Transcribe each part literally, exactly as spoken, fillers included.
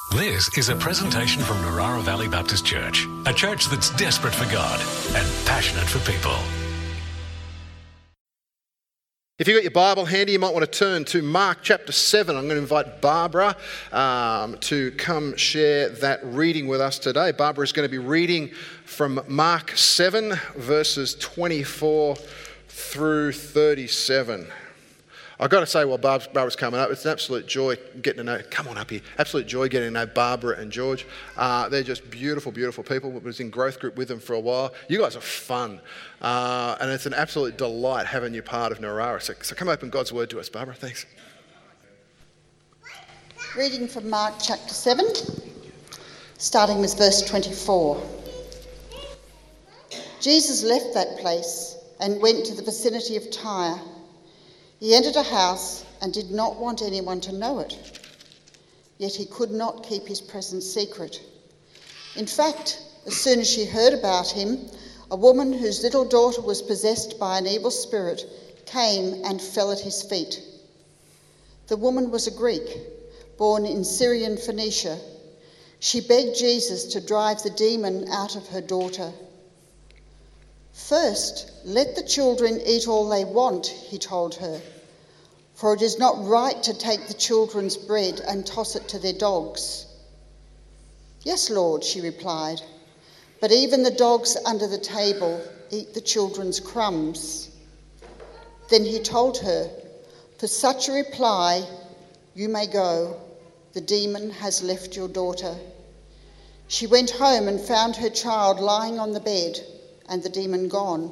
This is a presentation from Narara Valley Baptist Church, a church that's desperate for God and passionate for people. If you've got your Bible handy, you might want to turn to Mark chapter seven. I'm going to invite Barbara um, to come share that reading with us today. Barbara is going to be reading from Mark seven, verses twenty-four through thirty-seven. I've got to say, while Barb, Barbara's coming up, it's an absolute joy getting to know, come on up here, absolute joy getting to know Barbara and George. Uh, they're just beautiful, beautiful people. I was in growth group with them for a while. You guys are fun. Uh, and it's an absolute delight having you part of Narara. So, so come open God's word to us, Barbara. Thanks. Reading from Mark chapter seven, starting with verse twenty-four. Jesus left that place and went to the vicinity of Tyre. He entered a house and did not want anyone to know it. Yet he could not keep his presence secret. In fact, as soon as she heard about him, a woman whose little daughter was possessed by an evil spirit came and fell at his feet. The woman was a Greek, born in Syrian Phoenicia. She begged Jesus to drive the demon out of her daughter. "First, let the children eat all they want," he told her, "for it is not right to take the children's bread and toss it to their dogs." "Yes, Lord," she replied, "but even the dogs under the table eat the children's crumbs." Then he told her, "For such a reply, you may go. The demon has left your daughter." She went home and found her child lying on the bed and the demon gone.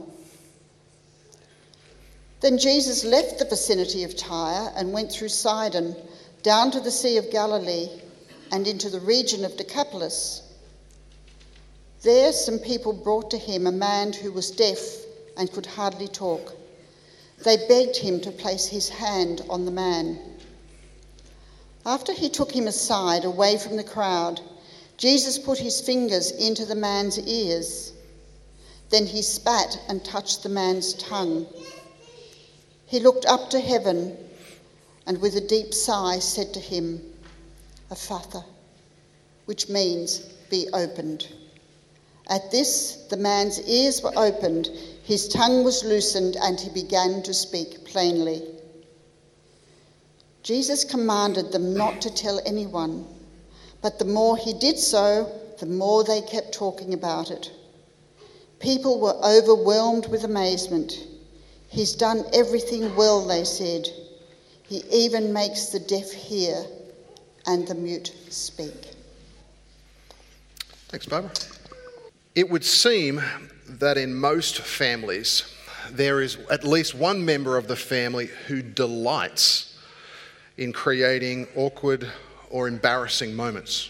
Then Jesus left the vicinity of Tyre and went through Sidon, down to the Sea of Galilee and into the region of Decapolis. There some people brought to him a man who was deaf and could hardly talk. They begged him to place his hand on the man. After he took him aside, away from the crowd, Jesus put his fingers into the man's ears. Then he spat and touched the man's tongue. He looked up to heaven and with a deep sigh said to him, "Ephphatha," which means be opened. At this, the man's ears were opened, his tongue was loosened, and he began to speak plainly. Jesus commanded them not to tell anyone, but the more he did so, the more they kept talking about it. People were overwhelmed with amazement. "He's done everything well," they said. "He even makes the deaf hear and the mute speak." Thanks, Barbara. It would seem that in most families, there is at least one member of the family who delights in creating awkward or embarrassing moments.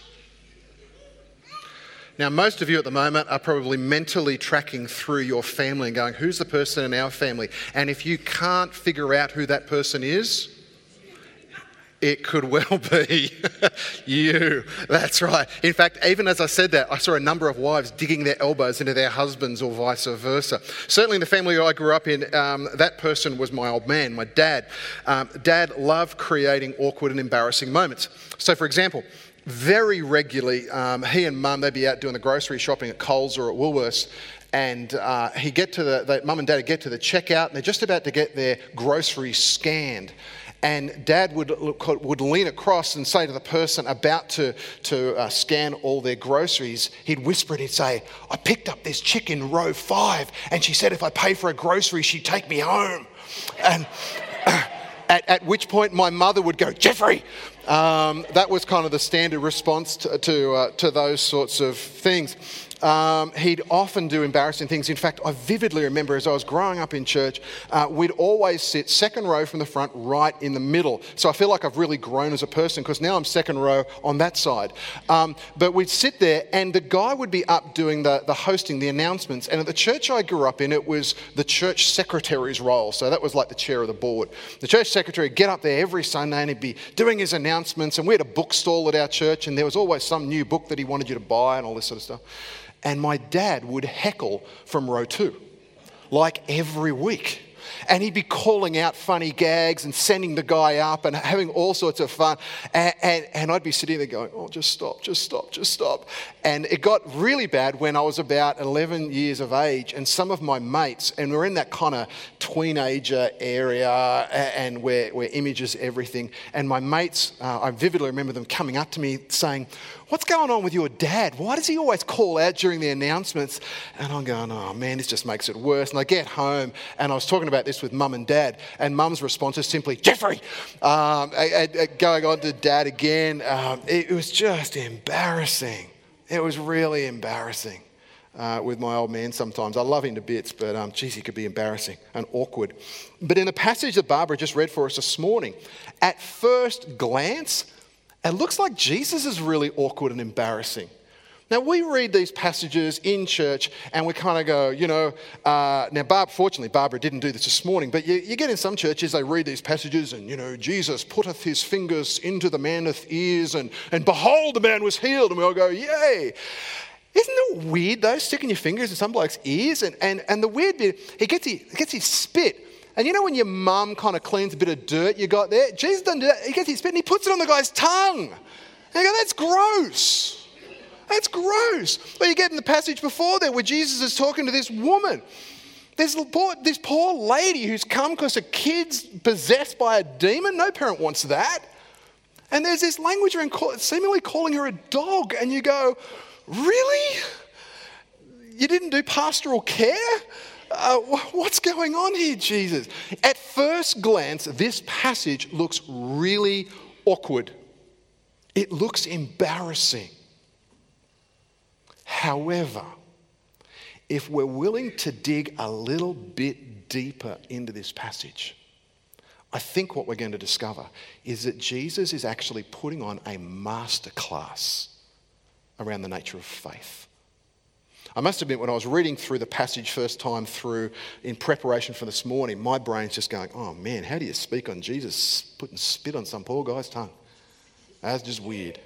Now, most of you at the moment are probably mentally tracking through your family and going, who's the person in our family? And if you can't figure out who that person is, it could well be you. That's right. In fact, even as I said that, I saw a number of wives digging their elbows into their husbands or vice versa. Certainly in the family I grew up in, um, that person was my old man, my dad. Um, Dad loved creating awkward and embarrassing moments. So, for example, very regularly, um, he and Mum, they'd be out doing the grocery shopping at Coles or at Woolworths, and uh, he'd get to the, the Mum and Dad would get to the checkout, and they're just about to get their groceries scanned. And Dad would would lean across and say to the person about to, to uh, scan all their groceries, he'd whisper it, he'd say, "I picked up this chick in row five, and she said if I pay for a grocery, she'd take me home." And uh, at, at which point my mother would go, "Jeffrey!" Um, that was kind of the standard response to to, uh, to those sorts of things. Um, he'd often do embarrassing things. In fact, I vividly remember as I was growing up in church, uh, we'd always sit second row from the front, right in the middle. So I feel like I've really grown as a person because now I'm second row on that side. Um, but we'd sit there and the guy would be up doing the, the hosting, the announcements. And at the church I grew up in, it was the church secretary's role. So that was like the chair of the board. The church secretary would get up there every Sunday and he'd be doing his announcements. And we had a bookstall at our church and there was always some new book that he wanted you to buy and all this sort of stuff. And my dad would heckle from row two, like every week. And he'd be calling out funny gags and sending the guy up and having all sorts of fun. And, and, and I'd be sitting there going, oh, just stop, just stop, just stop. And it got really bad when I was about eleven years of age, and some of my mates, and we're in that kind of teenager area and where, where image is everything. And my mates, uh, I vividly remember them coming up to me saying, what's going on with your dad? Why does he always call out during the announcements? And I'm going, oh man, this just makes it worse. And I get home and I was talking about this with mum and dad, and mum's response is simply, Jeffrey, um, I, I, going on to dad again. Um, it, it was just embarrassing. It was really embarrassing uh, with my old man sometimes. I love him to bits, but um, geez, he could be embarrassing and awkward. But in the passage that Barbara just read for us this morning, at first glance, it looks like Jesus is really awkward and embarrassing. Now, we read these passages in church and we kind of go, you know, uh, now, Barb, fortunately, Barbara didn't do this this morning, but you, you get in some churches, they read these passages and, you know, Jesus putteth his fingers into the man's ears and, and behold, the man was healed. And we all go, yay. Isn't it weird, though, sticking your fingers in some bloke's ears? And, and, and the weird bit, he gets, he gets his spit. And you know when your mum kind of cleans a bit of dirt you got there? Jesus doesn't do that. He gets his spit and he puts it on the guy's tongue. And you go, that's gross. That's gross. But you get in the passage before there where Jesus is talking to this woman. This poor, this poor lady who's come because her kid's possessed by a demon. No parent wants that. And there's this language around call, seemingly calling her a dog. And you go, really? You didn't do pastoral care? Uh, what's going on here, Jesus? At first glance, this passage looks really awkward. It looks embarrassing. However, if we're willing to dig a little bit deeper into this passage, I think what we're going to discover is that Jesus is actually putting on a masterclass around the nature of faith. I must admit, when I was reading through the passage first time through in preparation for this morning, my brain's just going, oh man, how do you speak on Jesus putting spit on some poor guy's tongue? That's just weird.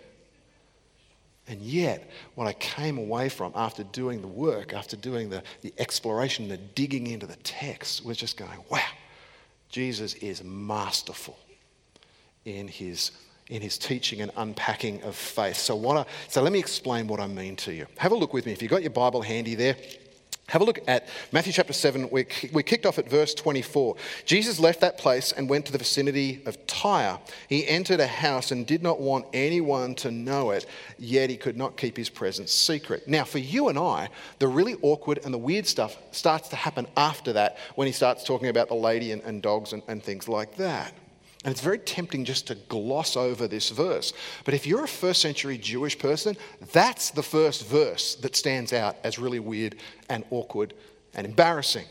And yet, what I came away from after doing the work, after doing the, the exploration, the digging into the text, was just going, wow, Jesus is masterful in his, in his teaching and unpacking of faith. So, what I, so let me explain what I mean to you. Have a look with me. If you've got your Bible handy there, have a look at Matthew chapter seven. We, we kicked off at verse twenty-four. Jesus left that place and went to the vicinity of Tyre. He entered a house and did not want anyone to know it, yet he could not keep his presence secret. Now, for you and I, the really awkward and the weird stuff starts to happen after that when he starts talking about the lady and, and dogs and, and things like that. And it's very tempting just to gloss over this verse. But if you're a first century Jewish person, that's the first verse that stands out as really weird and awkward and embarrassing.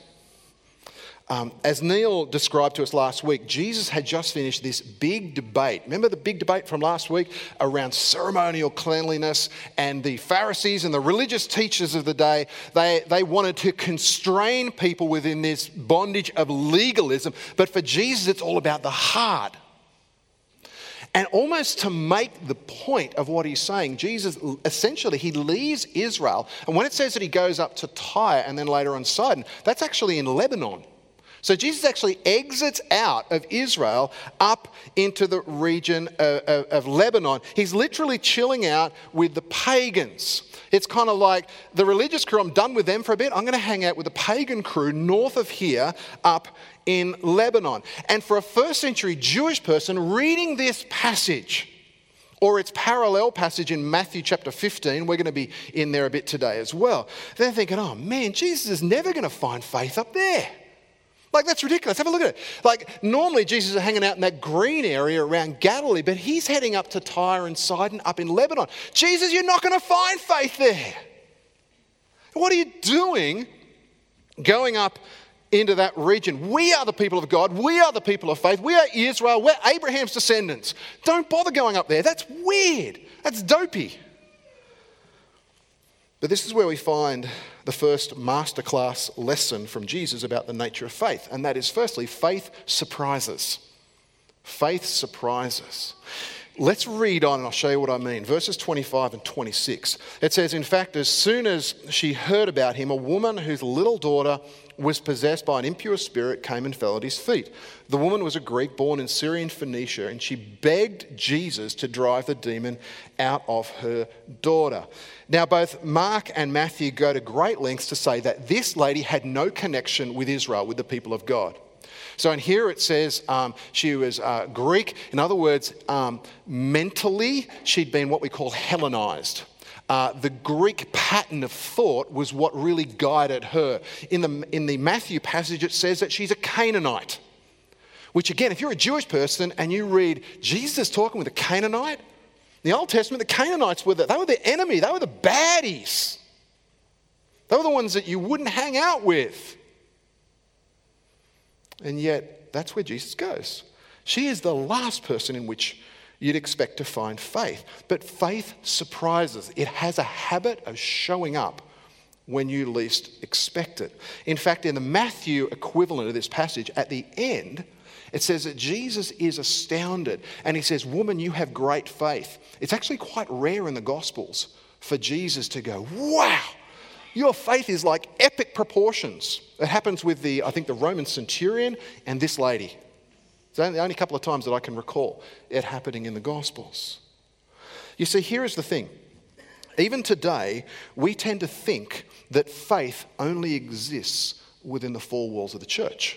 Um, as Neil described to us last week, Jesus had just finished this big debate. Remember the big debate from last week around ceremonial cleanliness, and the Pharisees and the religious teachers of the day, they, they wanted to constrain people within this bondage of legalism. But for Jesus, it's all about the heart. And almost to make the point of what he's saying, Jesus, essentially, he leaves Israel. And when it says that he goes up to Tyre and then later on Sidon, that's actually in Lebanon. So Jesus actually exits out of Israel up into the region of, of, of Lebanon. He's literally chilling out with the pagans. It's kind of like the religious crew, I'm done with them for a bit. I'm going to hang out with the pagan crew north of here up in Lebanon. And for a first century Jewish person reading this passage, or its parallel passage in Matthew chapter fifteen, we're going to be in there a bit today as well, they're thinking, oh man, Jesus is never going to find faith up there. Like, that's ridiculous. Have a look at it. Like, normally Jesus is hanging out in that green area around Galilee, but he's heading up to Tyre and Sidon up in Lebanon. Jesus, you're not going to find faith there. What are you doing going up into that region? We are the people of God. We are the people of faith. We are Israel. We're Abraham's descendants. Don't bother going up there. That's weird. That's dopey. But this is where we find the first masterclass lesson from Jesus about the nature of faith. And that is, firstly, faith surprises. Faith surprises. Let's read on and I'll show you what I mean. Verses twenty-five and twenty-six. It says, in fact, as soon as she heard about him, a woman whose little daughter was possessed by an impure spirit came and fell at his feet. The woman was a Greek born in Syrian Phoenicia, and she begged Jesus to drive the demon out of her daughter. Now, both Mark and Matthew go to great lengths to say that this lady had no connection with Israel, with the people of God. So in here it says um, she was uh, Greek. In other words, um, mentally, she'd been what we call Hellenized. Uh, the Greek pattern of thought was what really guided her. In the, in the Matthew passage, it says that she's a Canaanite. Which again, if you're a Jewish person and you read Jesus talking with a Canaanite, in the Old Testament, the Canaanites were the, they were the enemy. They were the baddies. They were the ones that you wouldn't hang out with. And yet, that's where Jesus goes. She is the last person in which you'd expect to find faith. But faith surprises. It has a habit of showing up when you least expect it. In fact, in the Matthew equivalent of this passage, at the end, it says that Jesus is astounded. And he says, woman, you have great faith. It's actually quite rare in the Gospels for Jesus to go, wow, your faith is like epic proportions. It happens with the, I think, the Roman centurion and this lady. It's only the only couple of times that I can recall it happening in the Gospels. You see, here is the thing. Even today, we tend to think that faith only exists within the four walls of the church.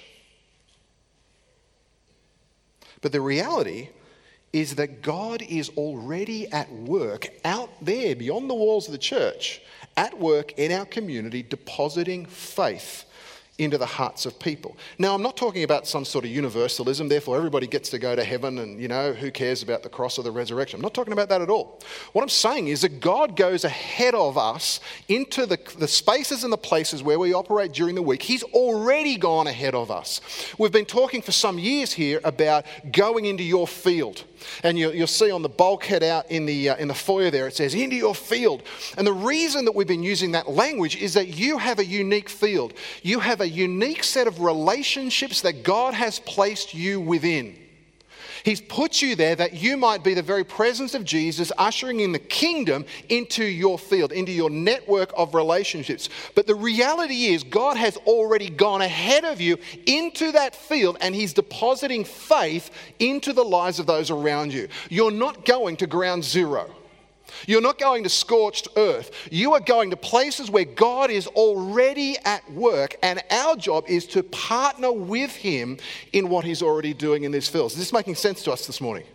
But the reality is that God is already at work out there beyond the walls of the church, at work in our community, depositing faith into the hearts of people. Now, I'm not talking about some sort of universalism, therefore everybody gets to go to heaven and, you know, who cares about the cross or the resurrection. I'm not talking about that at all. What I'm saying is that God goes ahead of us into the, the spaces and the places where we operate during the week. He's already gone ahead of us. We've been talking for some years here about going into your field. And you, you'll see on the bulkhead out in the, uh, in the foyer there, it says, into your field. And the reason that we've been using that language is that you have a unique field. You have a unique set of relationships that God has placed you within. He's put you there that you might be the very presence of Jesus, ushering in the kingdom into your field, into your network of relationships. But the reality is God has already gone ahead of you into that field, and he's depositing faith into the lives of those around you. You're not going to ground zero. You're not going to scorched earth. You are going to places where God is already at work, and our job is to partner with him in what he's already doing in this field. Is this making sense to us this morning?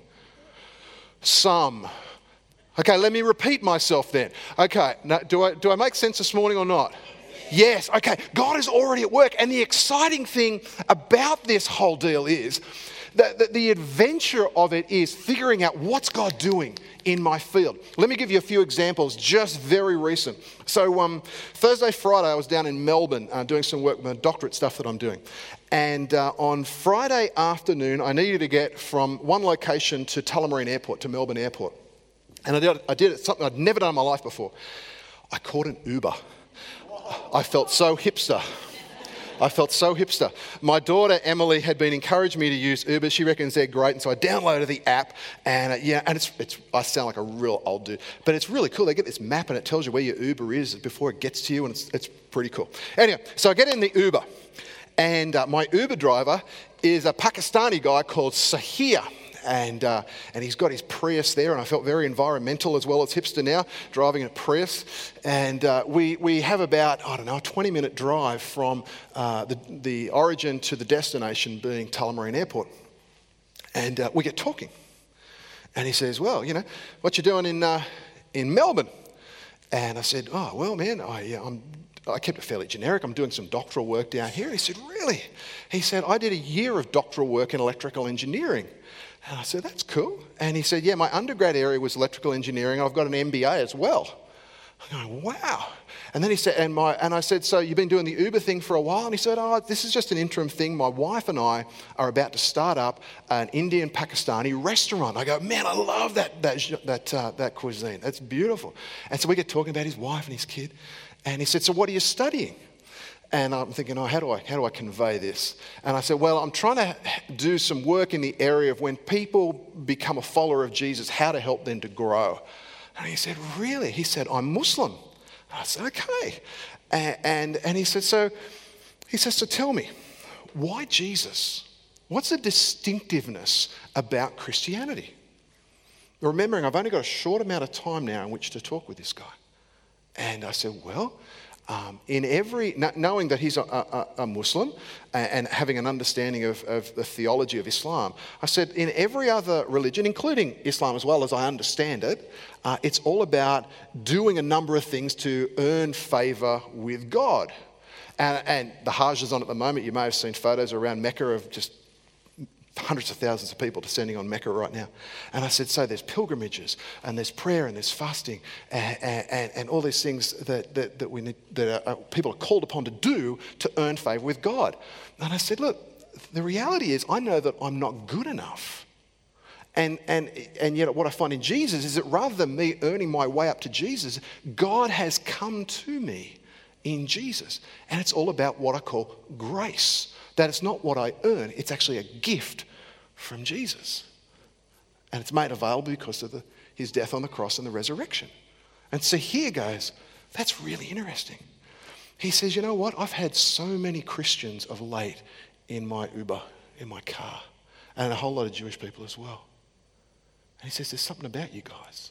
Some. Okay, let me repeat myself then. Okay, now, do I, do I make sense this morning or not? Yes, okay. God is already at work, and the exciting thing about this whole deal is that the, the adventure of it is figuring out what's God doing in my field. Let me give you a few examples, just very recent. So um, Thursday, Friday, I was down in Melbourne uh, doing some work with my doctorate stuff that I'm doing. And uh, on Friday afternoon, I needed to get from one location to Tullamarine Airport, to Melbourne Airport. And I did, I did something I'd never done in my life before. I caught an Uber. I felt so hipster. I felt so hipster. My daughter, Emily, had been encouraging me to use Uber. She reckons they're great. And so I downloaded the app. And uh, yeah, and it's, it's, I sound like a real old dude. But it's really cool. They get this map and it tells you where your Uber is before it gets to you. And it's, it's pretty cool. Anyway, so I get in the Uber. And uh, my Uber driver is a Pakistani guy called Sahir. And uh, and he's got his Prius there, and I felt very environmental as well as hipster now, driving a Prius. And uh, we we have about, I don't know, a twenty minute drive from uh, the, the origin to the destination being Tullamarine Airport. And uh, we get talking. And he says, well, you know, what you doing in uh, in Melbourne? And I said, oh, well, man, I, uh, I'm I kept it fairly generic. I'm doing some doctoral work down here. And he said, really? He said, I did a year of doctoral work in electrical engineering. And I said, that's cool. And he said, yeah, my undergrad area was electrical engineering. I've got an M B A as well. I'm going, wow. And then he said, and my and I said, so you've been doing the Uber thing for a while? And he said, oh, this is just an interim thing. My wife and I are about to start up an Indian Pakistani restaurant. I go, man, I love that that that uh, that cuisine. That's beautiful. And so we get talking about his wife and his kid. And he said, so what are you studying? And I'm thinking, oh, how do I how do I convey this? And I said, well, I'm trying to do some work in the area of when people become a follower of Jesus, how to help them to grow. And he said, really? He said, I'm Muslim. And I said, okay. And, and, and he said, so, he says, so tell me, why Jesus? What's the distinctiveness about Christianity? Remembering I've only got a short amount of time now in which to talk with this guy. And I said, well, um, in every, knowing that he's a, a, a Muslim and having an understanding of, of the theology of Islam, I said, in every other religion, including Islam as well as I understand it, uh, it's all about doing a number of things to earn favour with God. And, and the Hajj is on at the moment. You may have seen photos around Mecca of just hundreds of thousands of people descending on Mecca right now. And I said, so there's pilgrimages and there's prayer and there's fasting and, and, and all these things that, that, that, we need, that are, people are called upon to do to earn favour with God. And I said, look, the reality is I know that I'm not good enough. And, and, and yet what I find in Jesus is that rather than me earning my way up to Jesus, God has come to me in Jesus. And it's all about what I call grace. That it's not what I earn, it's actually a gift from Jesus. And it's made available because of the, his death on the cross and the resurrection. And so here goes, that's really interesting. He says, you know what? I've had so many Christians of late in my Uber, in my car, and a whole lot of Jewish people as well. And he says, there's something about you guys.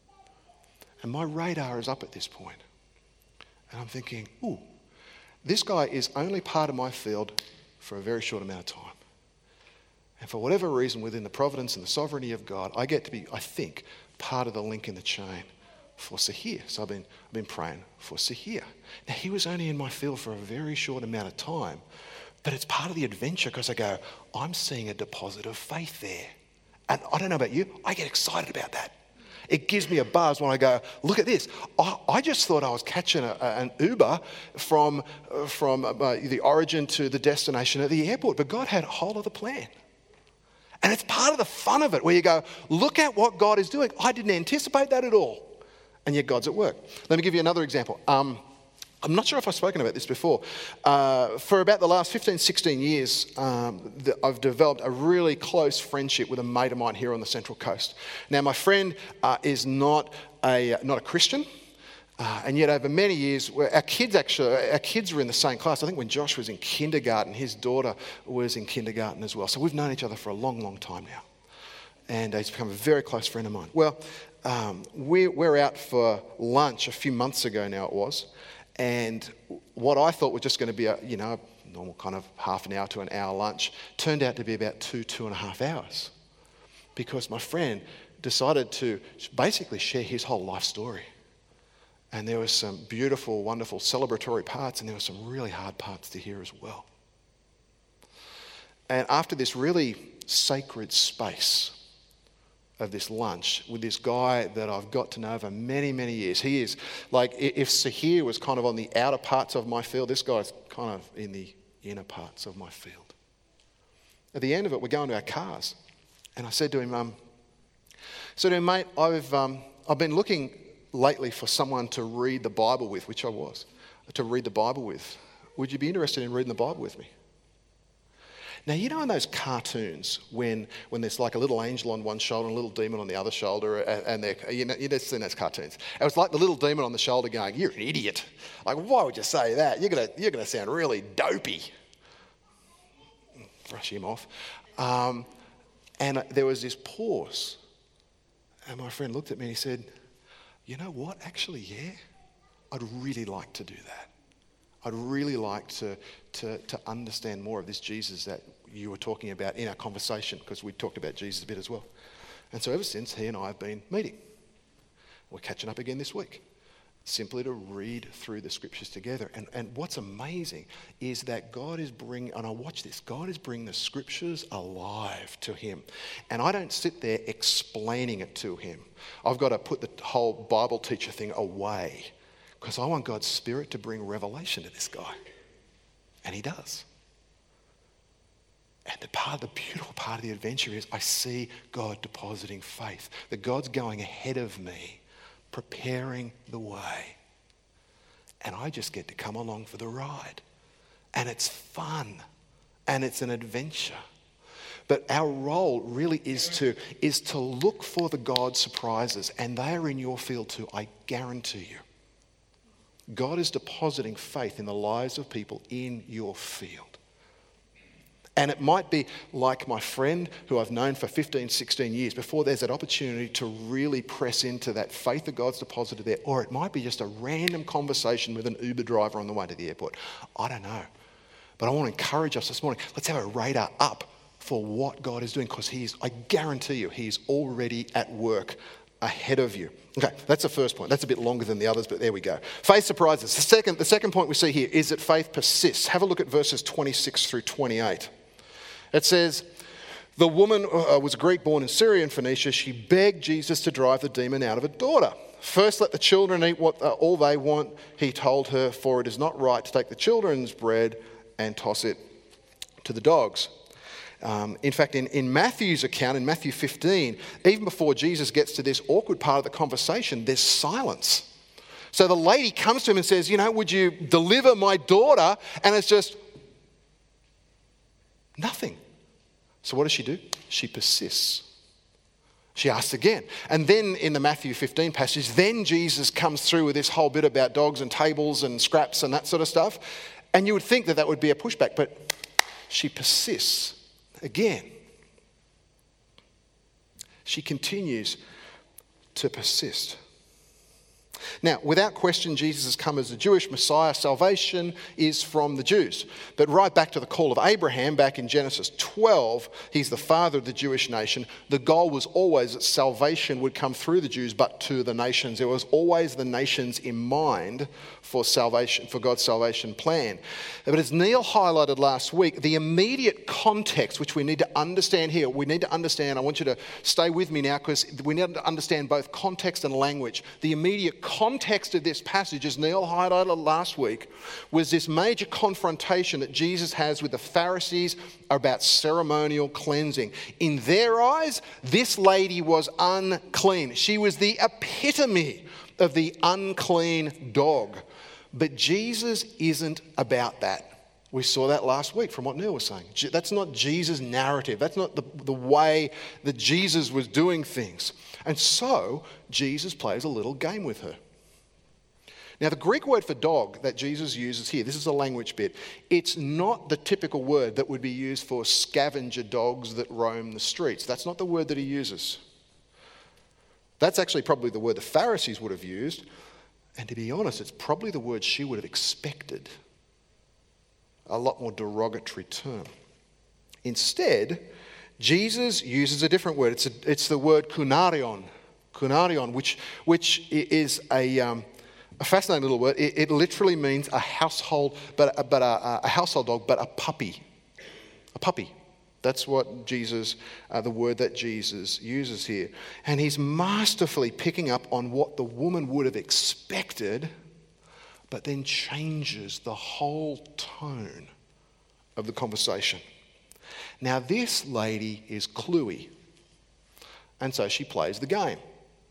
And my radar is up at this point. And I'm thinking, ooh, this guy is only part of my field for a very short amount of time. And for whatever reason, within the providence and the sovereignty of God, I get to be, I think, part of the link in the chain for Sahir. So I've been, I've been praying for Sahir. Now, he was only in my field for a very short amount of time, but it's part of the adventure because I go, I'm seeing a deposit of faith there. And I don't know about you, I get excited about that. It gives me a buzz when I go, look at this. I, I just thought I was catching a, an Uber from, uh, from uh, the origin to the destination at the airport, but God had a whole other plan. And it's part of the fun of it where you go, look at what God is doing. I didn't anticipate that at all. And yet God's at work. Let me give you another example. Um, I'm not sure if I've spoken about this before. Uh, for about the last fifteen, sixteen years, um, the, I've developed a really close friendship with a mate of mine here on the Central Coast. Now, my friend uh, is not a not a Christian, uh, and yet over many years, our kids actually, our kids were in the same class. I think when Josh was in kindergarten, his daughter was in kindergarten as well. So we've known each other for a long, long time now, and he's become a very close friend of mine. Well, um, we, we're out for lunch a few months ago now. It was. And what I thought was just going to be a, you know, normal kind of half an hour to an hour lunch turned out to be about two, two and a half hours. Because my friend decided to basically share his whole life story. And there was some beautiful, wonderful celebratory parts, and there were some really hard parts to hear as well. And after this really sacred space of this lunch with this guy that I've got to know over many, many years. He is, like, if Sahir was kind of on the outer parts of my field, this guy's kind of in the inner parts of my field. At the end of it, we're going to our cars. And I said to him, um, I said to him, mate, I've, um, I've been looking lately for someone to read the Bible with, which I was, to read the Bible with. Would you be interested in reading the Bible with me? Now, you know in those cartoons when, when there's like a little angel on one shoulder and a little demon on the other shoulder, and they're, you know, you've seen those cartoons. It was like the little demon on the shoulder going, you're an idiot. Like, why would you say that? You're going you're gonna sound really dopey. Brush him off. Um, and there was this pause. And my friend looked at me and he said, you know what? Actually, yeah, I'd really like to do that. I'd really like to, to, to understand more of this Jesus that you were talking about in our conversation, because we talked about Jesus a bit as well. And so ever since, he and I have been meeting. We're catching up again this week, simply to read through the scriptures together. And, and what's amazing is that God is bringing, and I watch this, God is bringing the scriptures alive to him. And I don't sit there explaining it to him. I've got to put the whole Bible teacher thing away, because I want God's Spirit to bring revelation to this guy. And he does. And the part, the beautiful part of the adventure is I see God depositing faith. That God's going ahead of me, preparing the way. And I just get to come along for the ride. and it's fun and it's an adventure. But our role really is to, is to look for the God surprises, and they are in your field too, I guarantee you. God is depositing faith in the lives of people in your field. And it might be like my friend who I've known for fifteen, sixteen years, before there's that opportunity to really press into that faith that God's deposited there. Or it might be just a random conversation with an Uber driver on the way to the airport. I don't know. But I want to encourage us this morning. Let's have a radar up for what God is doing, because He's, I guarantee you, He's already at work ahead of you. Okay, that's the first point. That's a bit longer than the others, but there we go. Faith surprises. The second, the second point we see here is that faith persists. Have a look at verses twenty-six through twenty-eight. It says, the woman uh, was a Greek born in Syria and Phoenicia. She begged Jesus to drive the demon out of her daughter. First, let the children eat what uh, all they want, he told her, for it is not right to take the children's bread and toss it to the dogs. Um, in fact, in, in Matthew's account, in Matthew fifteen, even before Jesus gets to this awkward part of the conversation, there's silence. So the lady comes to him and says, you know, would you deliver my daughter? And it's just nothing. So what does she do? She persists. She asks again. And then in the Matthew fifteen passage, then Jesus comes through with this whole bit about dogs and tables and scraps and that sort of stuff. And you would think that that would be a pushback, but she persists again. She continues to persist. Now, without question, Jesus has come as the Jewish Messiah. Salvation is from the Jews. But right back to the call of Abraham, back in Genesis twelve, he's the father of the Jewish nation. The goal was always that salvation would come through the Jews, but to the nations. There was always the nations in mind for salvation, for God's salvation plan. But as Neil highlighted last week, the immediate context, which we need to understand here, we need to understand, I want you to stay with me now, because we need to understand both context and language. The immediate context of this passage, as Neil highlighted last week, was this major confrontation that Jesus has with the Pharisees about ceremonial cleansing. In their eyes, this lady was unclean. She was the epitome of the unclean dog. But Jesus isn't about that. We saw that last week from what Neil was saying. That's not Jesus' narrative. That's not the, the way that Jesus was doing things. And so, Jesus plays a little game with her. Now, the Greek word for dog that Jesus uses here, this is a language bit, it's not the typical word that would be used for scavenger dogs that roam the streets. That's not the word that he uses. That's actually probably the word the Pharisees would have used. And to be honest, it's probably the word she would have expected. A lot more derogatory term. Instead, Jesus uses a different word. It's, a, it's the word kunarion. Kunarion, which, which is a, um, a fascinating little word. It, it literally means a household, but, but a, a household dog, but a puppy. A puppy. That's what Jesus, uh, the word that Jesus uses here. And he's masterfully picking up on what the woman would have expected, but then changes the whole tone of the conversation. Now, this lady is cluey, and so she plays the game.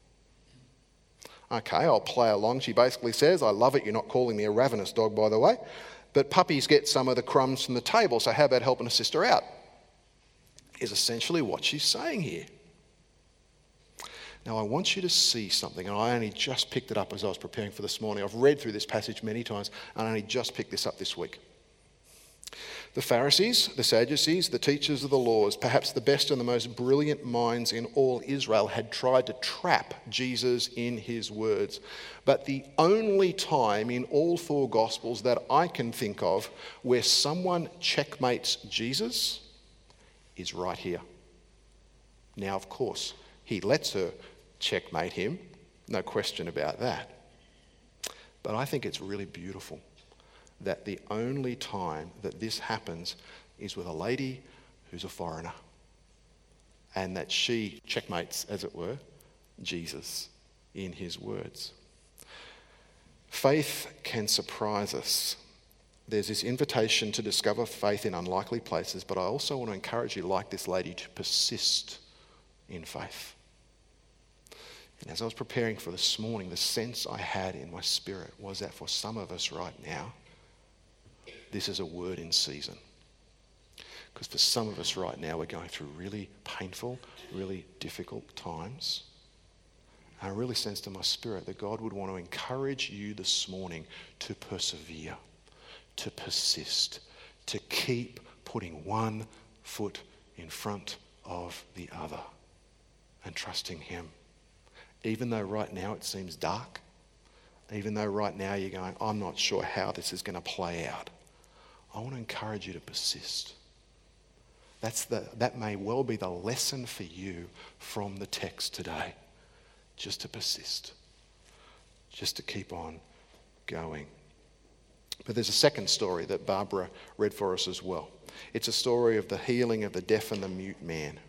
Okay, I'll play along. She basically says, I love it, you're not calling me a ravenous dog, by the way, but puppies get some of the crumbs from the table, so how about helping a sister out? Is essentially what she's saying here. Now, I want you to see something, and I only just picked it up as I was preparing for this morning. I've read through this passage many times, and I only just picked this up this week. The Pharisees, the Sadducees, the teachers of the laws, perhaps the best and the most brilliant minds in all Israel, had tried to trap Jesus in his words. But the only time in all four Gospels that I can think of where someone checkmates Jesus is right here. Now, of course, he lets her checkmate him, no question about that. But I think it's really beautiful that the only time that this happens is with a lady who's a foreigner, and that she checkmates, as it were, Jesus in his words. Faith can surprise us. There's this invitation to discover faith in unlikely places, but I also want to encourage you, like this lady, to persist in faith. And as I was preparing for this morning, the sense I had in my spirit was that for some of us right now, this is a word in season. Because for some of us right now, we're going through really painful, really difficult times. And I really sense to my spirit that God would want to encourage you this morning to persevere, to persist, to keep putting one foot in front of the other and trusting him. Even though right now it seems dark, even though right now you're going, I'm not sure how this is going to play out, I want to encourage you to persist. That's the, that may well be the lesson for you from the text today. Just to persist. Just to keep on going. But there's a second story that Barbara read for us as well. It's a story of the healing of the deaf and the mute man.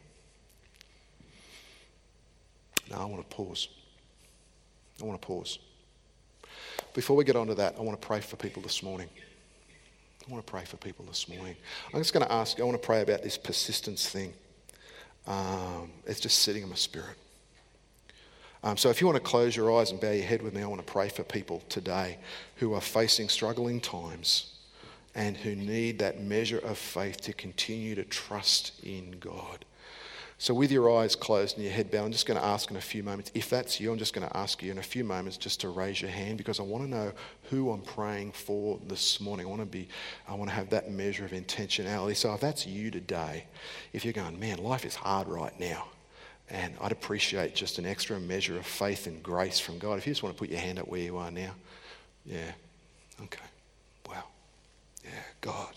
Now I want to pause. I want to pause. Before we get on to that, I want to pray for people this morning. I want to pray for people this morning. I'm just going to ask, I want to pray about this persistence thing. Um, it's just sitting in my spirit. Um, so if you want to close your eyes and bow your head with me, I want to pray for people today who are facing struggling times and who need that measure of faith to continue to trust in God. So with your eyes closed and your head bowed, I'm just going to ask in a few moments, if that's you, I'm just going to ask you in a few moments just to raise your hand, because I want to know who I'm praying for this morning. I want to be, I want to have that measure of intentionality. So if that's you today, if you're going, man, life is hard right now, and I'd appreciate just an extra measure of faith and grace from God. If you just want to put your hand up where you are now. Yeah. Okay. Wow. Yeah. God.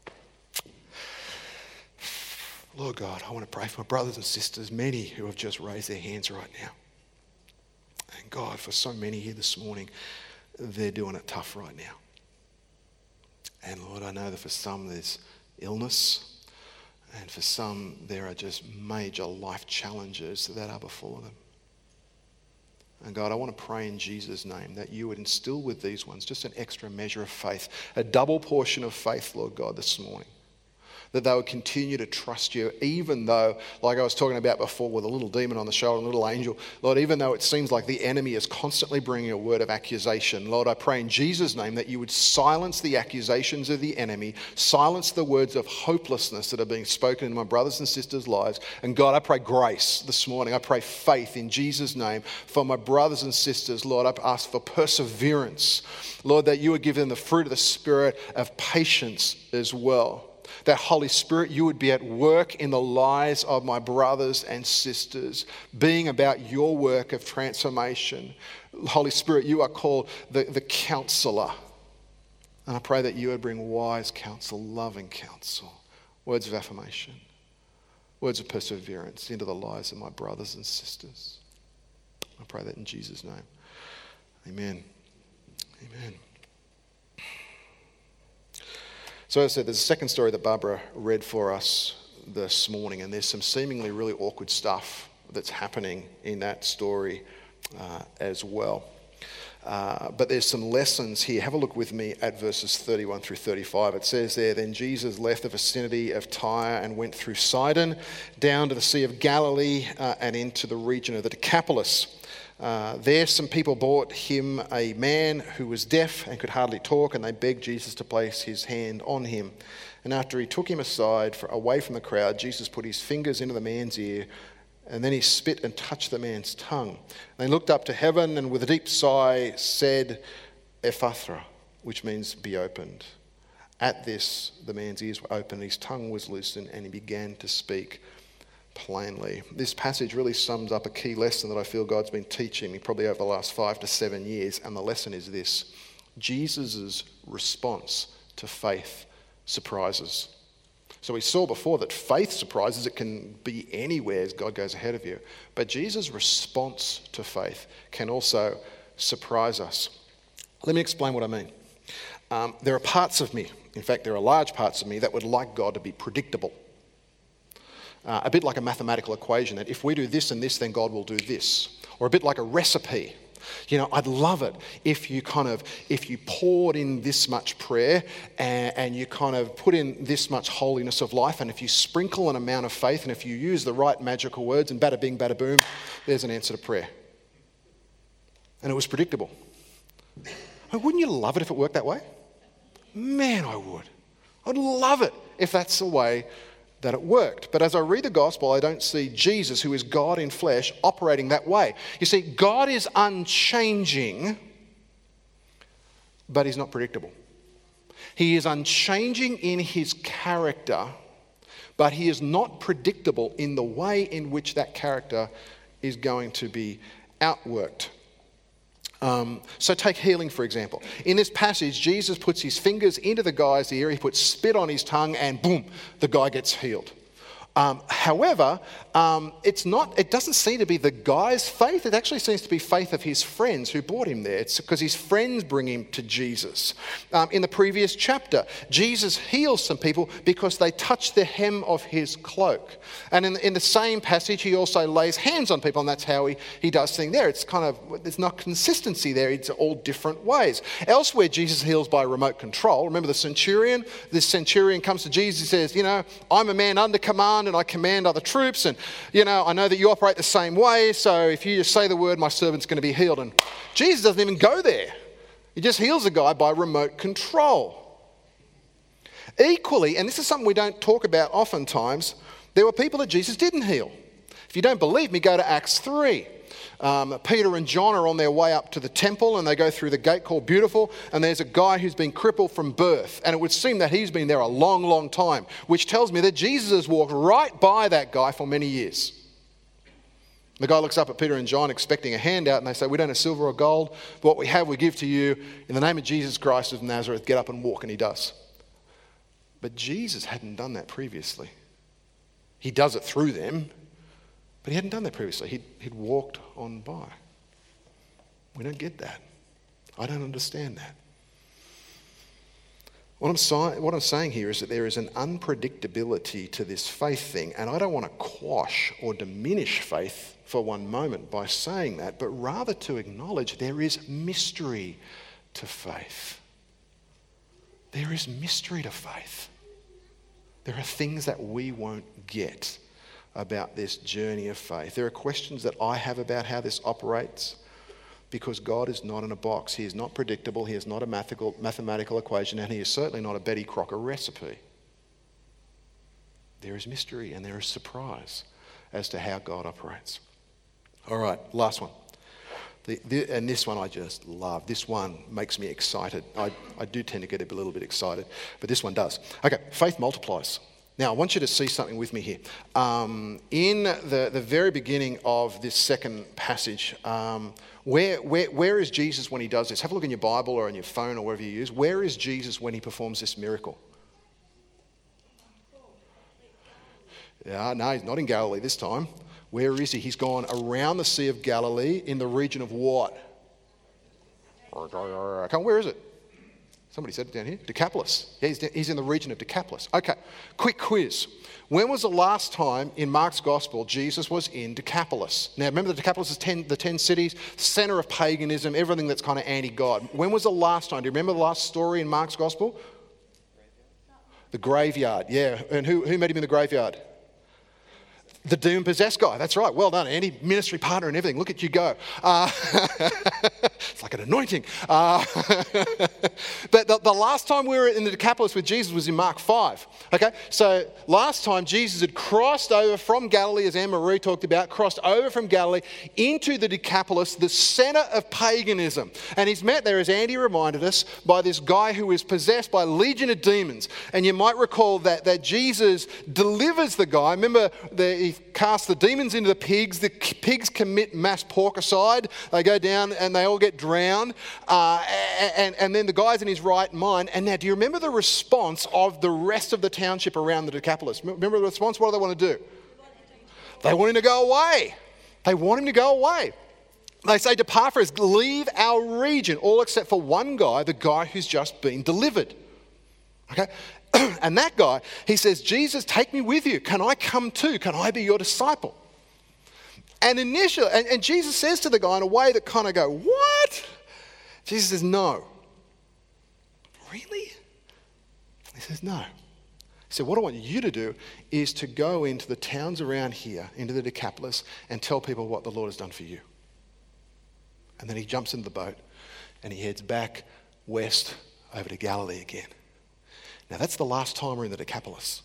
Lord God, I want to pray for my brothers and sisters, many who have just raised their hands right now. And God, for so many here this morning, they're doing it tough right now. And Lord, I know that for some there's illness. And for some, there are just major life challenges that are before them. And God, I want to pray in Jesus' name that you would instill with these ones just an extra measure of faith, a double portion of faith, Lord God, this morning. That they would continue to trust you, even though, like I was talking about before with a little demon on the shoulder, a little angel, Lord, even though it seems like the enemy is constantly bringing a word of accusation, Lord, I pray in Jesus' name that you would silence the accusations of the enemy, silence the words of hopelessness that are being spoken in my brothers and sisters' lives. And God, I pray grace this morning. I pray faith in Jesus' name for my brothers and sisters. Lord, I ask for perseverance. Lord, that you would give them the fruit of the Spirit of patience as well. That Holy Spirit, you would be at work in the lives of my brothers and sisters, being about your work of transformation. Holy Spirit, you are called the, the counselor. And I pray that you would bring wise counsel, loving counsel, words of affirmation, words of perseverance into the lives of my brothers and sisters. I pray that in Jesus' name. Amen. Amen. So as I said, there's a second story that Barbara read for us this morning, and there's some seemingly really awkward stuff that's happening in that story uh, as well. Uh, but there's some lessons here. Have a look with me at verses thirty-one through thirty-five. It says there, then Jesus left the vicinity of Tyre and went through Sidon, down to the Sea of Galilee uh, and into the region of the Decapolis. Uh, there some people brought him a man who was deaf and could hardly talk, and they begged Jesus to place his hand on him. And after he took him aside, for, away from the crowd, Jesus put his fingers into the man's ear, and then he spit and touched the man's tongue. And he looked up to heaven and with a deep sigh said, Ephphatha, which means be opened. At this, the man's ears were opened, his tongue was loosened, and he began to speak plainly. This passage really sums up a key lesson that I feel God's been teaching me probably over the last five to seven years, and the lesson is this: Jesus' response to faith surprises. So we saw before that faith surprises. It can be anywhere as God goes ahead of you. But Jesus' response to faith can also surprise us. Let me explain what I mean. Um, there are parts of me, in fact there are large parts of me, that would like God to be predictable. Uh, a bit like a mathematical equation, that if we do this and this, then God will do this. Or a bit like a recipe. You know, I'd love it if you kind of, if you poured in this much prayer and, and you kind of put in this much holiness of life, and if you sprinkle an amount of faith, and if you use the right magical words, and bada bing, bada boom, there's an answer to prayer. And it was predictable. I mean, wouldn't you love it if it worked that way? Man, I would. I'd love it if that's the way that it worked. But as I read the gospel, I don't see Jesus, who is God in flesh, operating that way. You see, God is unchanging, but he's not predictable. He is unchanging in his character, but he is not predictable in the way in which that character is going to be outworked. Um, so take healing, for example. In this passage, Jesus puts his fingers into the guy's ear, he puts spit on his tongue, and boom, the guy gets healed. Um, however, um, it's not. It doesn't seem to be the guy's faith. It actually seems to be faith of his friends who brought him there. It's because his friends bring him to Jesus. Um, in the previous chapter, Jesus heals some people because they touch the hem of his cloak. And in, in the same passage, he also lays hands on people, and that's how he, he does things there. It's kind of, there's not consistency there. It's all different ways. Elsewhere, Jesus heals by remote control. Remember the centurion? This centurion comes to Jesus and says, you know, I'm a man under command, and I command other troops, and you know I know that you operate the same way, so if you just say the word, my servant's going to be healed. And Jesus doesn't even go there. He just heals a guy by remote control. Equally, and this is something we don't talk about oftentimes, there were people that Jesus didn't heal. If you don't believe me, go to Acts three. Um, Peter and John are on their way up to the temple, and they go through the gate called Beautiful, and there's a guy who's been crippled from birth, and it would seem that he's been there a long, long time, which tells me that Jesus has walked right by that guy for many years. The guy looks up at Peter and John expecting a handout, and they say, we don't have silver or gold, but what we have we give to you. In the name of Jesus Christ of Nazareth, get up and walk, and he does. But Jesus hadn't done that previously. He does it through them, but he hadn't done that previously. He'd, he'd walked on by. We don't get that. I don't understand that. What I'm, si- what I'm saying here is that there is an unpredictability to this faith thing, and I don't want to quash or diminish faith for one moment by saying that, but rather to acknowledge there is mystery to faith. There is mystery to faith. There are things that we won't get about this journey of faith. There are questions that I have about how this operates, because God is not in a box. He is not predictable. He is not a mathematical, mathematical equation, and he is certainly not a Betty Crocker recipe. There is mystery and there is surprise as to how God operates. All right, last one. The, the, and this one I just love. This one makes me excited. I, I do tend to get a little bit excited, but this one does. Okay, faith multiplies. Now, I want you to see something with me here. Um, in the, the very beginning of this second passage, um, where, where, where is Jesus when he does this? Have a look in your Bible or on your phone or wherever you use. Where is Jesus when he performs this miracle? Yeah, no, he's not in Galilee this time. Where is he? He's gone around the Sea of Galilee in the region of what? Where is it? Somebody said it down here. Decapolis. Yeah, he's, he's in the region of Decapolis. Okay, quick quiz. When was the last time in Mark's Gospel Jesus was in Decapolis? Now, remember the Decapolis is ten, the ten cities, centre of paganism, everything that's kind of anti-God. When was the last time? Do you remember the last story in Mark's Gospel? The graveyard, yeah. And who, who met him in the graveyard? The demon-possessed guy. That's right. Well done, Andy. Ministry partner and everything. Look at you go. Uh, it's like an anointing. Uh, but the, the last time we were in the Decapolis with Jesus was in Mark five. Okay, so last time Jesus had crossed over from Galilee, as Anne-Marie talked about, crossed over from Galilee into the Decapolis, the centre of paganism. And he's met there, as Andy reminded us, by this guy who is possessed by a legion of demons. And you might recall that, that Jesus delivers the guy. Remember, the, he casts the demons into the pigs. The pigs commit mass porcicide. They go down and they all get drowned. Uh, and, and then the guy's in his right mind. And now, do you remember the response of the rest of the township around the Decapolis? Remember the response? What do they want to do? They want him to go away. They want him to go away. They say, depart for us, leave our region, all except for one guy, the guy who's just been delivered. Okay? And that guy, he says, Jesus, take me with you. Can I come too? Can I be your disciple? And initially, and, and Jesus says to the guy in a way that kind of go, what? Jesus says, no. Really? He says, no. He said, what I want you to do is to go into the towns around here, into the Decapolis, and tell people what the Lord has done for you. And then he jumps into the boat and he heads back west over to Galilee again. Now that's the last time we're in the Decapolis.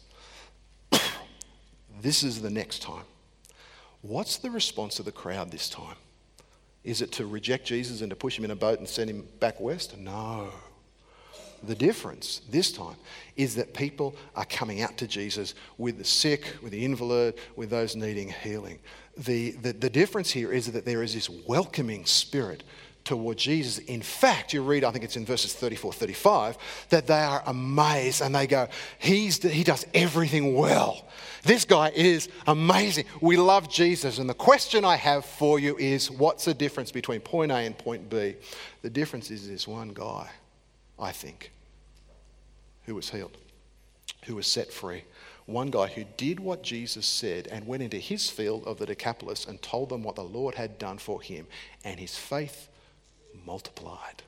This is the next time. What's the response of the crowd this time? Is it to reject Jesus and to push him in a boat and send him back west? No. The difference this time is that people are coming out to Jesus with the sick, with the invalid, with those needing healing. The, the, the difference here is that there is this welcoming spirit toward Jesus. In fact, you read, I think it's in verses thirty-four, thirty-five, that they are amazed and they go, He's, he does everything well. This guy is amazing. We love Jesus. And the question I have for you is, what's the difference between point A and point B? The difference is this one guy, I think, who was healed, who was set free. One guy who did what Jesus said and went into his field of the Decapolis and told them what the Lord had done for him. And his faith multiplied.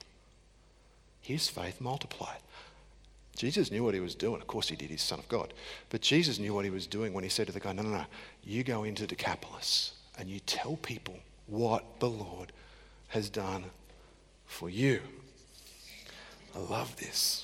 His faith multiplied. Jesus knew what he was doing. Of course he did, he's Son of God. But Jesus knew what he was doing when he said to the guy, no, no, no, you go into Decapolis and you tell people what the Lord has done for you. I love this.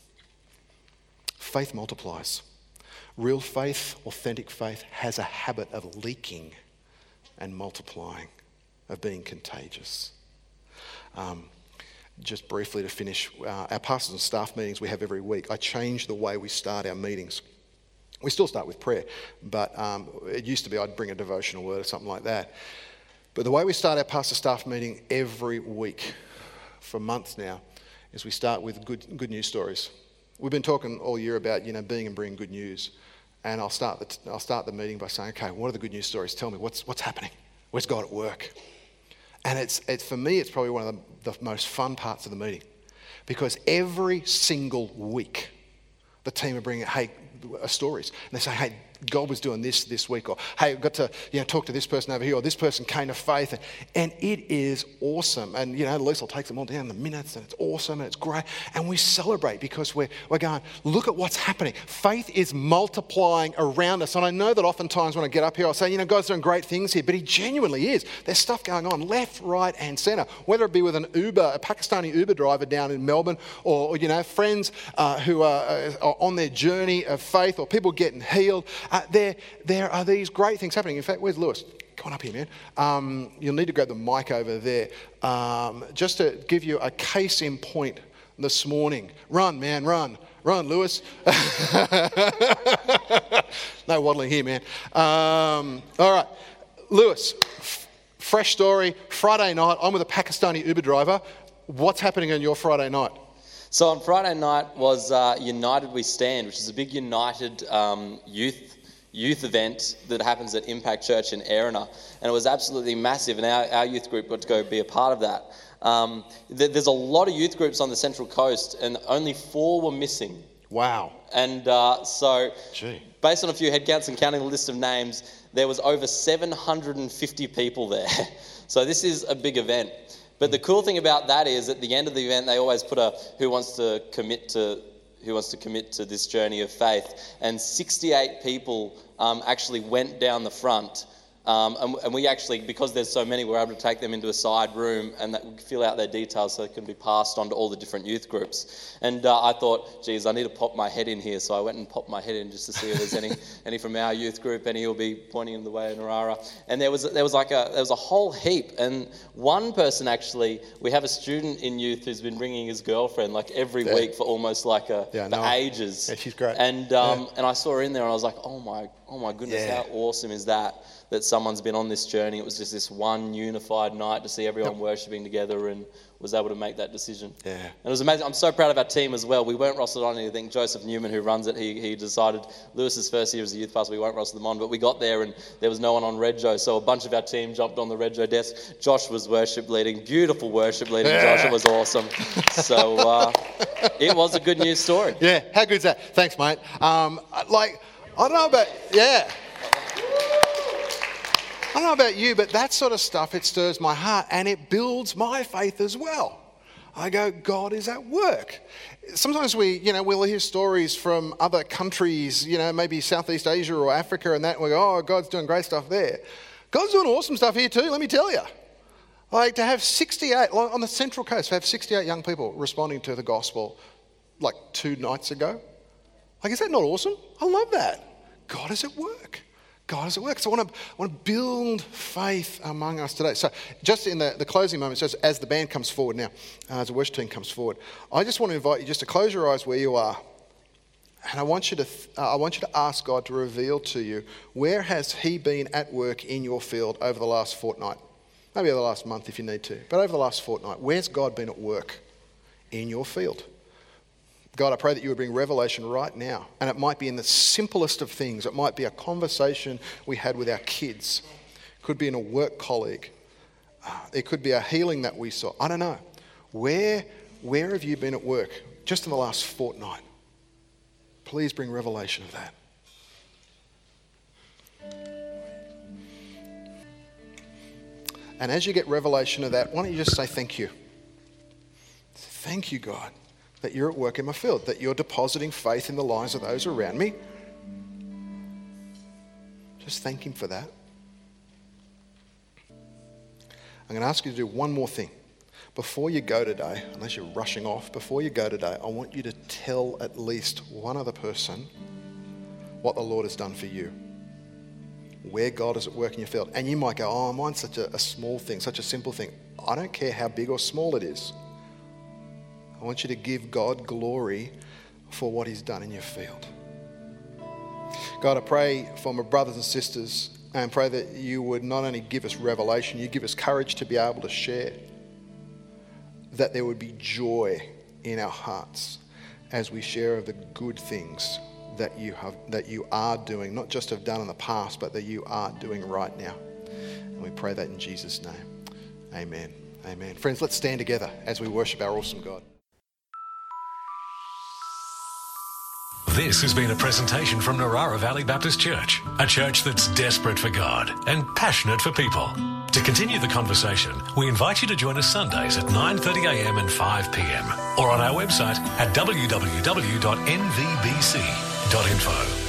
Faith multiplies. Real faith, authentic faith, has a habit of leaking and multiplying, of being contagious. Um, just briefly to finish, uh, our pastors and staff meetings we have every week, I changed the way we start our meetings. We still start with prayer, but um, it used to be I'd bring a devotional word or something like that. But the way we start our pastor staff meeting every week for months now is we start with good good news stories. We've been talking all year about, you know, being and bringing good news. And I'll start the t- I'll start the meeting by saying, okay, what are the good news stories? Tell me, what's what's happening? Where's God at work? And it's, it's for me, it's probably one of the, the most fun parts of the meeting, because every single week, the team are bringing, hey, uh, stories, and they say, hey, God was doing this this week, or hey, I've got to you know talk to this person over here, or this person came to faith, and, and it is awesome. And you know, Lisa will take them all down in the minutes, and it's awesome, and it's great, and we celebrate because we're we're going, look at what's happening. Faith is multiplying around us, and I know that oftentimes when I get up here, I'll say, you know, God's doing great things here, but He genuinely is. There's stuff going on left, right, and centre. Whether it be with an Uber, a Pakistani Uber driver down in Melbourne, or, or you know, friends uh, who are, uh, are on their journey of faith, or people getting healed. Uh, there, there are these great things happening. In fact, where's Lewis? Come on up here, man. Um, you'll need to grab the mic over there. Um, just to give you a case in point this morning. Run, man, run. Run, Lewis. No waddling here, man. Um, all right. Lewis, f- fresh story. Friday night, I'm with a Pakistani Uber driver. What's happening on your Friday night? So on Friday night was uh, United We Stand, which is a big United um, youth youth event that happens at Impact Church in Erina, and it was absolutely massive, and our, our youth group got to go be a part of that. Um, th- there's a lot of youth groups on the Central Coast, and only four were missing. Wow. And uh, so, Gee. based on a few head counts and counting the list of names, there was over seven hundred fifty people there. So this is a big event. But the cool thing about that is, at the end of the event, they always put a who wants to commit to who wants to commit to this journey of faith, and sixty-eight people um, actually went down the front. Um, and, and we actually, because there's so many, we're able to take them into a side room and that, fill out their details so they can be passed on to all the different youth groups. And uh, I thought, geez, I need to pop my head in here. So I went and popped my head in just to see if there's any any from our youth group, any who'll be pointing in the way in Narara. And there was there was like a there was a whole heap. And one person actually, we have a student in youth who's been bringing his girlfriend like every yeah. week for almost like a yeah, for no. ages. Yeah, she's great. And um, yeah. and I saw her in there and I was like, oh my oh my goodness, yeah. how awesome is that? That someone's been on this journey. It was just this one unified night to see everyone yep. worshipping together, and was able to make that decision. Yeah. And it was amazing. I'm so proud of our team as well. We weren't rostered on anything. Joseph Newman, who runs it, he he decided Lewis's first year as a youth pastor, we won't roster them on, but we got there and there was no one on Redjo, so a bunch of our team jumped on the Redjo desk. Josh was worship leading, beautiful worship leading. Yeah. Josh, it was awesome. So uh, it was a good news story. Yeah, how good is that? Thanks, mate. Um, like, I don't know about, yeah. I don't know about you, but that sort of stuff, it stirs my heart and it builds my faith as well. I go, God is at work. Sometimes we, you know, we'll hear stories from other countries, you know, maybe Southeast Asia or Africa and that, and we go, oh, God's doing great stuff there. God's doing awesome stuff here too, let me tell you. Like to have sixty-eight, on the Central Coast, to have sixty-eight young people responding to the gospel like two nights ago. Like, is that not awesome? I love that. God is at work. God is at work. So I want to, I want to build faith among us today. So just in the, the closing moments, just as the band comes forward now, uh, as the worship team comes forward, I just want to invite you just to close your eyes where you are. And I want you to, uh, I want you to ask God to reveal to you, where has he been at work in your field over the last fortnight? Maybe over the last month if you need to. But over the last fortnight, where's God been at work in your field? God, I pray that you would bring revelation right now. And it might be in the simplest of things. It might be a conversation we had with our kids. It could be in a work colleague. It could be a healing that we saw. I don't know. Where, where have you been at work just in the last fortnight? Please bring revelation of that. And as you get revelation of that, why don't you just say thank you? Thank you, God, that you're at work in my field, that you're depositing faith in the lives of those around me. Just thank him for that. I'm going to ask you to do one more thing. Before you go today, unless you're rushing off, before you go today, I want you to tell at least one other person what the Lord has done for you, where God is at work in your field. And you might go, oh, mine's such a, a small thing, such a simple thing. I don't care how big or small it is. I want you to give God glory for what he's done in your field. God, I pray for my brothers and sisters and pray that you would not only give us revelation, you give us courage to be able to share, that there would be joy in our hearts as we share of the good things that you have, that you are doing, not just have done in the past, but that you are doing right now. And we pray that in Jesus' name. Amen. Amen. Friends, let's stand together as we worship our awesome God. This has been a presentation from Narara Valley Baptist Church, a church that's desperate for God and passionate for people. To continue the conversation, we invite you to join us Sundays at nine thirty a m and five p m or on our website at w w w dot n v b c dot info.